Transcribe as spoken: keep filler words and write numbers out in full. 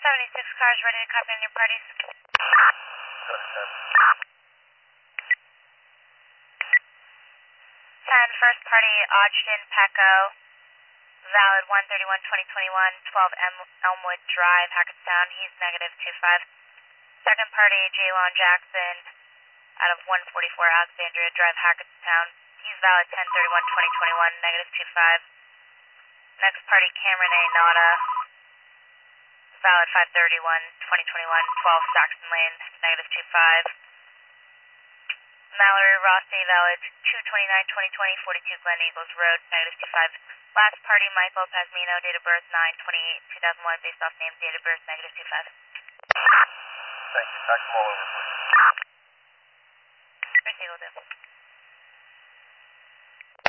seventy-six cars ready to copy on your parties. ten, first party, Ogden, Paco, valid one thirty-one twenty twenty-one, twelve M Elmwood Drive, Hackettstown, he's negative two five. Second party, Jaylon Jackson, out of one forty-four Alexandria Drive, Hackettstown, he's valid ten thirty-one twenty twenty-one, negative two five. Next party, Cameron A. Nada, valid five thirty-one twenty twenty-one, twelve Saxon Lane, negative two five. Mallory Rossi, valid two twenty-nine twenty twenty, forty-two Glen Eagles Road, negative two five. Last party, Michael Pasmino, date of birth nine twenty-eight two thousand one, based off name, date of birth, negative two five. Thank you. Back them all over, please. First Eagle, do.